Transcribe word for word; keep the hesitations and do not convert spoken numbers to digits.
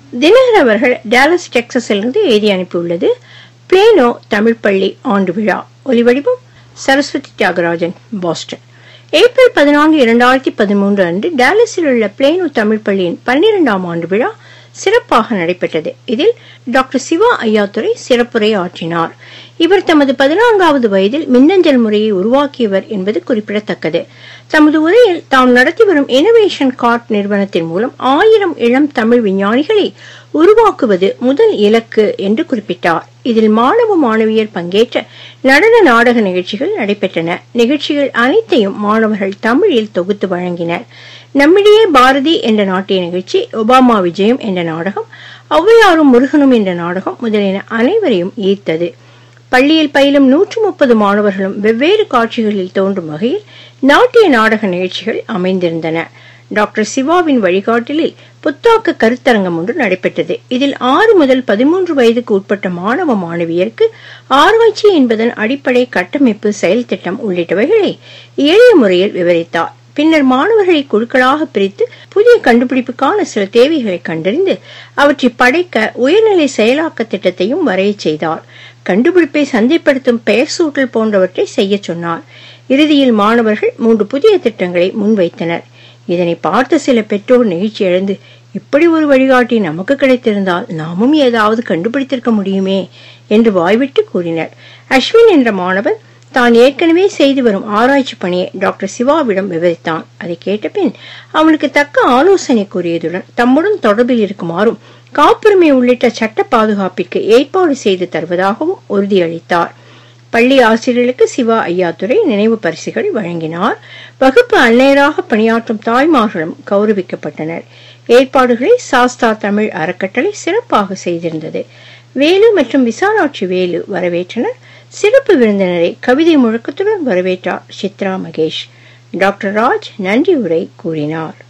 தினகர் அவர்கள் டாலஸ் டெக்சாஸிலிருந்து எழுதி அனுப்பியுள்ளது. பிளேனோ தமிழ் பள்ளி ஆண்டு விழா. ஒலிவடிவம் சரஸ்வதி தியாகராஜன், பாஸ்டன். ஏப்ரல் பதினான்கு இரண்டாயிரத்தி பதிமூன்று அன்று டாலஸில் உள்ள பிளேனோ தமிழ் பள்ளியின் பன்னிரெண்டாம் ஆண்டு விழா சிறப்பாக நடைபெற்றது. இதில் டாக்டர் சிவா ஐயாத்துரை சிறப்புரை ஆற்றினார். இவர் தமது பதினான்காவது வயதில் மின்னஞ்சல் முறையை உருவாக்கியவர் என்பது குறிப்பிடத்தக்கது. தமது உரையில் தாம் நடத்தி வரும் இனோவேஷன் கார்ட் நிறுவனத்தின் மூலம் ஆயிரம் இளம் தமிழ் விஞ்ஞானிகளை உருவாக்குவது முதல் இலக்கு என்று குறிப்பிட்டார். இதில் மாணவ மாணவியர் பங்கேற்ற நடன நாடக நிகழ்ச்சிகள் நடைபெற்றன. நிகழ்ச்சிகள் அனைத்தையும் மாணவர்கள் தமிழில் தொகுத்து வழங்கினர். நம்மிடையே பாரதி என்ற நாட்டிய நிகழ்ச்சி, ஒபாமா விஜயம் என்ற நாடகம், ஔவையாரும் முருகனும் என்ற நாடகம் முதலின அனைவரையும் ஈர்த்தது. பள்ளியில் பயிலும் நூற்று முப்பது மாணவர்களும் வெவ்வேறு காட்சிகளில் தோன்றும் வகையில் நாட்டிய நாடக நிகழ்ச்சிகள் அமைந்திருந்தன. டாக்டர் சிவாவின் வழிகாட்டலில் புத்தாக்க கருத்தரங்கம் ஒன்று நடைபெற்றது. இதில் ஆறு முதல் பதிமூன்று வயதுக்கு உட்பட்ட மாணவ மாணவியருக்கு ஆராய்ச்சி என்பதன் அடிப்படை கட்டமைப்பு, செயல் திட்டம் உள்ளிட்டவைகளை எளிய முறையில் விவரித்தார். பின்னர் மாணவர்களை குழுக்களாக பிரித்து புதிய கண்டுபிடிப்புக்கான சில தேவைகளை கண்டறிந்து அவற்றை படைக்க உயர்நிலை செயலாக்க திட்டத்தையும் வரைய செய்தார். கண்டுபிடிப்பை சந்தைப்படுத்தும் பெயர் சூட்டல் போன்றவற்றை செய்ய சொன்னார். இறுதியில் மாணவர்கள் மூன்று புதிய திட்டங்களை முன்வைத்தனர். இதனை பார்த்த சில பெற்றோர் நெகிழ்ச்சி அடைந்து, இப்படி ஒரு வழிகாட்டி நமக்கு கிடைத்திருந்தால் நாமும் ஏதாவது கண்டுபிடித்திருக்க முடியுமே என்று வாய்விட்டு கூறினர். அஸ்வின் என்ற மாணவன் தான் ஏற்கனவே செய்து வரும் ஆராய்ச்சி பணியை டாக்டர் சிவாவிடம் விவரித்தான். அதை கேட்ட பின் அவனுக்கு தக்க ஆலோசனை கூறியதுடன் தம்முடன் தொடர்பில் இருக்குமாறும் காப்புரிமை உள்ளிட்ட சட்ட பாதுகாப்பிற்கு ஏற்பாடு செய்து தருவதாகவும் உறுதியளித்தார். பள்ளி ஆசிரியர்களுக்கு சிவா ஐயாத்துரை நினைவு பரிசுகள் வழங்கினார். வகுப்பு அன்னையராக பணியாற்றும் தாய்மார்களும் கௌரவிக்கப்பட்டனர். ஏற்பாடுகளை சாஸ்தா தமிழ் அறக்கட்டளை சிறப்பாக செய்திருந்தது. வேலு மற்றும் விசாலாட்சி வேலு வரவேற்றனர். சிறப்பு விருந்தினரை கவிதை முழக்கத்துடன் வரவேற்றார் சித்ரா மகேஷ். டாக்டர் ராஜ் நன்றி உரை கூறினார்.